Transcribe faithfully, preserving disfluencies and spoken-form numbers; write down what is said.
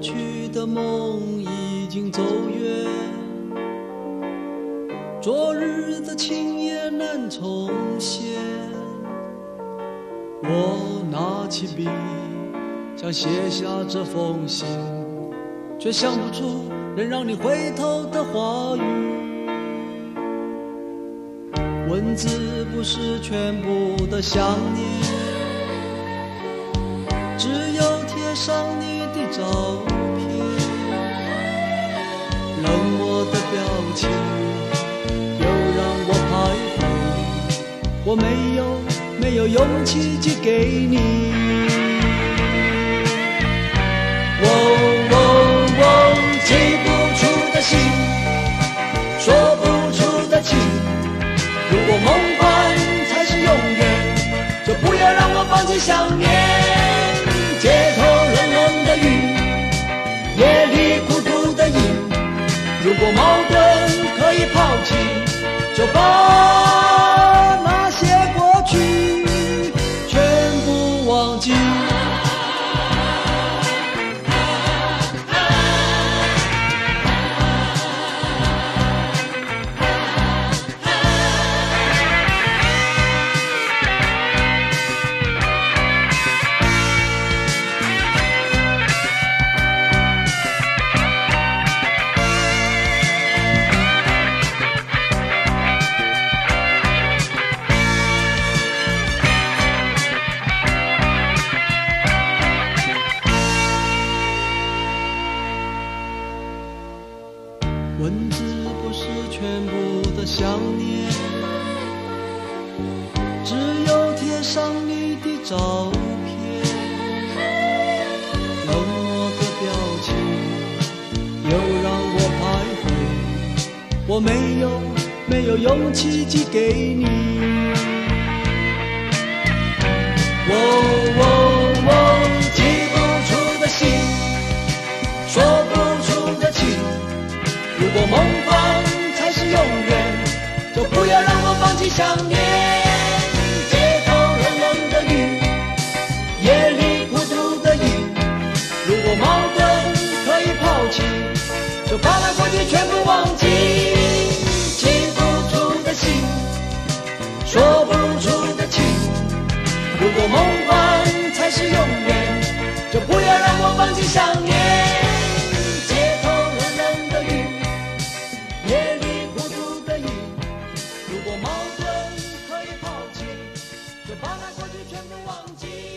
去的梦已经走远，昨日的情也难重现。我拿起笔想写下这封信，却想不出能让你回头的话语。文字不是全部的想念，只有贴上你的照片。冷漠的表情又让我徘徊，我没有没有勇气寄给你。哦哦哦，寄不出的信，说不出的情，如果梦幻才是永远，就不要让我放弃想念。街头冷冷的雨，夜里孤独的影，如果矛盾可以抛弃，就把那些过去全部忘记。文字不是全部的想念，只有贴上你的照片。冷漠的表情又让我徘徊，我没有没有勇气寄给你。哦哦哦，寄不出的信，说不出的情，如果梦幻才是永远，就不要让我放弃想念。街头冷冷的雨，夜里孤独的影，如果矛盾可以抛弃，就把那过去全部忘记。寄不出的信，说不出的情，如果梦幻才是永远，就不要让我放弃想念。街头冷冷的雨，夜里孤独的影，如果矛盾可以抛弃，就把那过去全部忘记。